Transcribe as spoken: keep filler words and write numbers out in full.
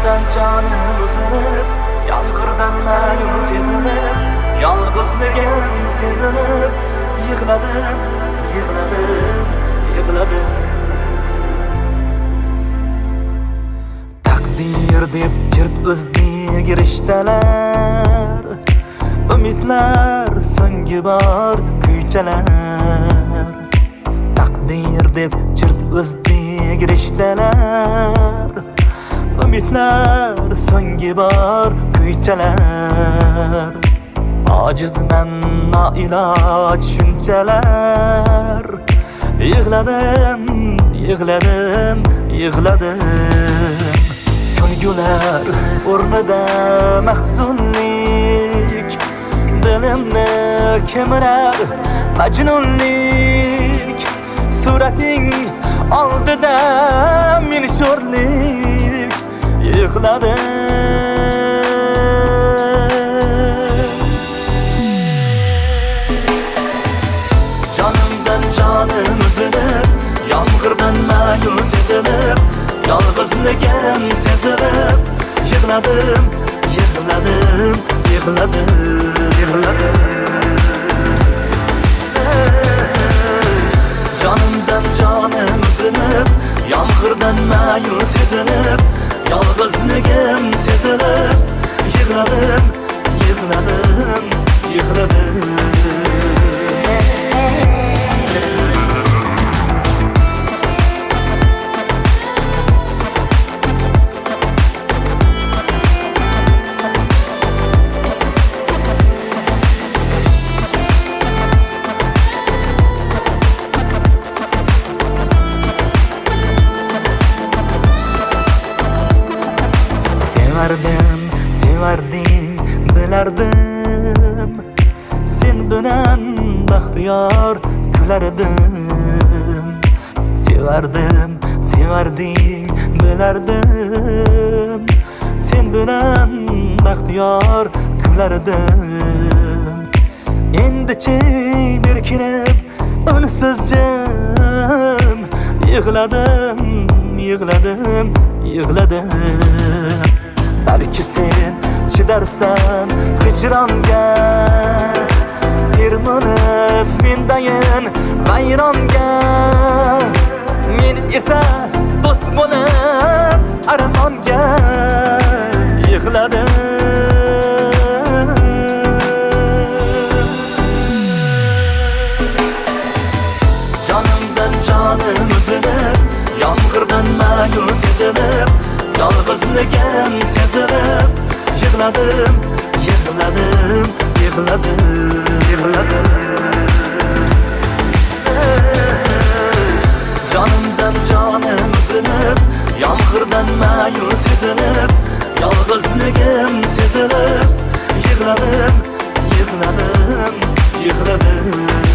Canımdan canım uzanıp, yağmurdan ma'yus sezilib, yolg'izligim sezilib, yig'ladim, yig'ladim, yig'ladim. Takdir deb chirt uzdi girishdalar, umidlar so'nggi bor kuychalar. Takdir deb chirt uzdi girishdalar, umidlar so'nggi bor kuychalar. Ojizman noiloj shunchalar, yig'ladim, yig'ladim, yig'ladim. Kulgular o'rnida mahzunlik, dilimni kemirar majnunlik. Surating oldida men sho'rlik, yig'ladim. Canımdan canım uzilib, yomg'irdan ma'yus sezilib, yolg'izligim sezilib, yig'ladim, yig'ladim, yig'ladim, yig'ladim. Canımdan canım uzilib, yomg'irdan ma'yus sezilib, yolg'izligim sezilib, yig'ladim, yig'ladim, yig'ladim. Sevardim, sevarding, bilardim. Sen bilan baxtiyor kulardim. Sevardim, sevarding, bilardim. Sen bilan baxtiyor kulardim. Endichi berkinib, unsiz jim, yig'ladim, yig'ladim, yig'ladim. Balki sen chidarsan hijronga, termilib mendayin vayronga. Men esa do'st bo'lib armonga, yig'ladim. Canımdan canım uzilib, yomg'irdan ma'yus sezilib, yolg'izligim sezilib, yig'ladim, yig'ladim, yig'ladim, yig'ladim. Canımdan canım uzilib, yomg'irdan ma'yus sezilib, yolg'izligim sezilib, yig'ladim, yig'ladim, yig'ladim.